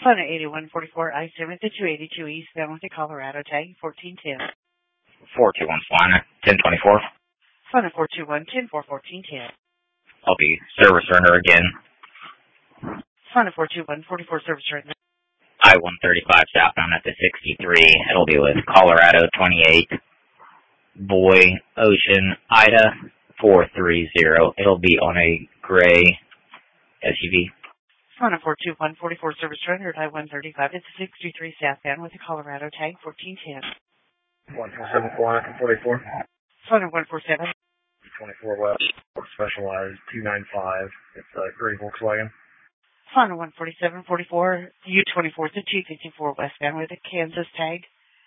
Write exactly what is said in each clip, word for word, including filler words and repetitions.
Fun eighty-one forty-four I seventy to two eighty-two eastbound with the Colorado tag fourteen ten. four two one Solana, ten twenty-four. Fun four two one ten four fourteen ten. I'll be service runner again. Fun four two one forty-four service runner. I one thirty-five southbound at the sixty-three. It'll be with Colorado twenty-eight. Boy, Ocean, Ida four three zero. It'll be on a gray S U V. Fun four two one forty-four service runner at I one thirty-five at the sixty-three southbound with the Colorado tag fourteen ten. one four seven four forty-four. Fun one four seven. twenty-four West, Specialized two ninety-five. It's a gray Volkswagen. Fun one forty-seven forty-four U twenty-four to two fifty-four westbound with a Kansas tag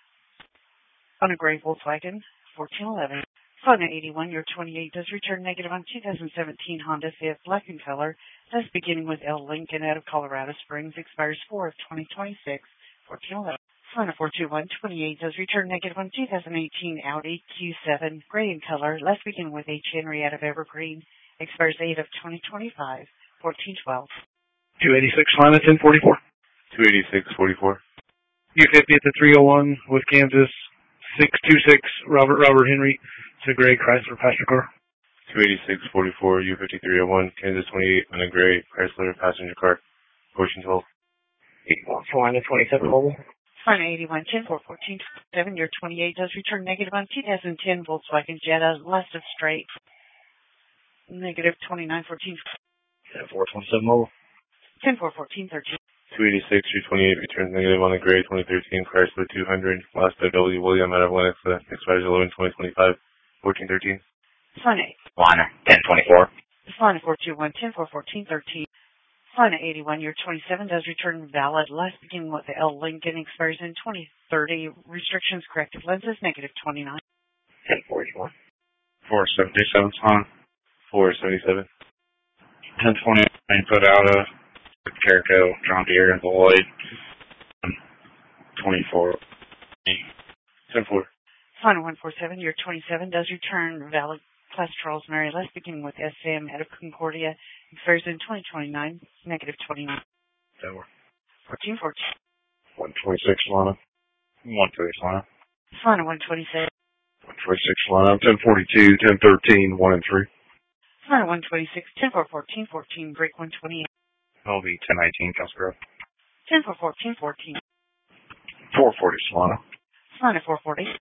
on a gray Volkswagen fourteen eleven. Fun eighty-one, your twenty-eight does return negative on two thousand seventeen Honda Fit black in color. That's beginning with L. Lincoln out of Colorado Springs. Expires four of twenty twenty-six. fourteen eleven. Fun four two one twenty-eight does return negative on two thousand eighteen Audi Q seven gray in color. Let's begin with H. Henry out of Evergreen. Expires eight of twenty twenty-five. fourteen twelve. two eighty-six Lima ten forty-four. two eighty-six forty-four. U fifty at the three oh one with Kansas. six two six Robert Robert Henry. It's a gray Chrysler passenger car. two eighty-six forty-four U fifty-three oh one Kansas twenty-eight on a gray Chrysler passenger car. fourteen twelve. eighty-one Carolina twenty-seven mobile. Fun eighty-one ten four fourteen seven, your twenty-eight does return negative on two thousand ten Volkswagen Jetta, last of straight. Negative twenty-nine fourteen. ten four twenty-seven mobile. ten four fourteen thirteen. two eighty-six U twenty-eight returns negative on a gray twenty thirteen Chrysler two hundred. Last of W. William out of Lennox. Expires eleven twenty twenty-five. fourteen thirteen. Fun eight. Liner, ten twenty-four. Fun four two one ten four fourteen thirteen. Fun eighty-one, your twenty-seven does return valid. Last beginning with the L. Lincoln expires in twenty thirty. Restrictions corrective lenses, negative twenty-nine. ten forty-one. four seventy-seven Solana. four seventy-seven. ten twenty, put out a Caraco, John Deere, and Lloyd. twenty-four. ten four. Fun one four seven, your twenty-seven does return valid. Class Charles Mary, last beginning with S M out of Concordia, expires in twenty twenty-nine, negative twenty-nine. Tower. fourteen fourteen. one twenty-six Solana. one thirty Solana. Fun one twenty-seven. one twenty-six Solana. ten forty-two, ten thirteen, one and three. Fun one twenty-six, ten four fourteen fourteen, break one twenty-eight. It'll be ten nineteen Castro. ten four fourteen fourteen. four forty Solana. Fun four forty.